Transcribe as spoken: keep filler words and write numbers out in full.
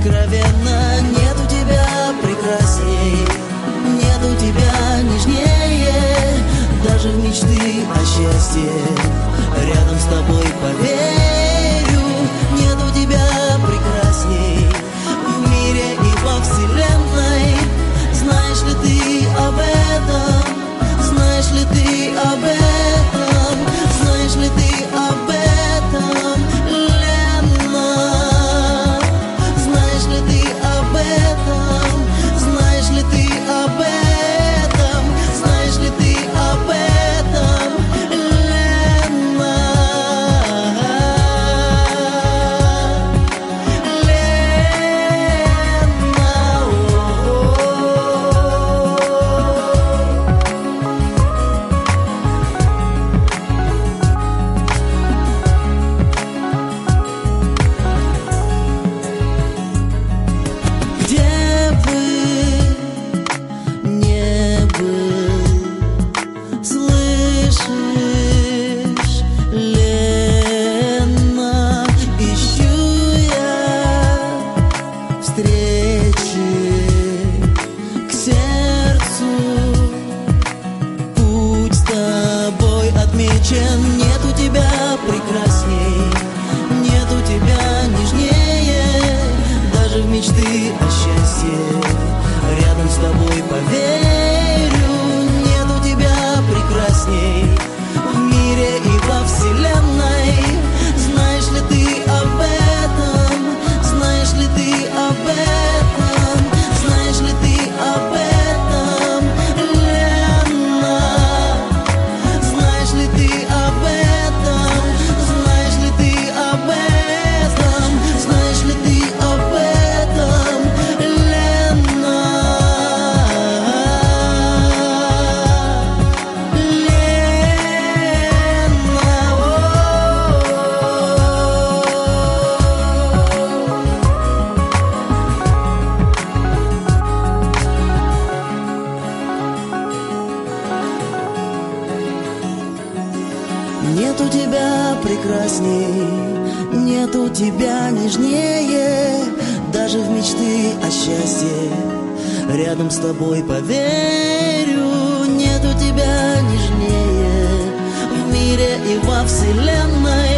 откровенно. Нету тебя прекрасней, нету тебя нежнее. Даже в мечты о счастье рядом с тобой поверю. Нету тебя прекрасней в мире и во вселенной. Знаешь ли ты об этом? Знаешь ли ты об этом? Знаешь ли ты об этом, Лена? Знаешь ли ты об этом? Знаешь ли ты об этом? Знаешь ли ты об этом, Лена? Нету тебя прекрасней, нету тебя нежнее. Даже в мечты о счастье рядом с тобой поверю. Нету тебя прекрасней в мире и во вселенной. Знаешь ли ты об этом? Знаешь ли ты об этом? Знаешь ли ты об этом? Нету тебя прекрасней, нету тебя нежнее. Даже в мечты о счастье рядом с тобой поверю. Нету тебя нежнее в мире и во вселенной.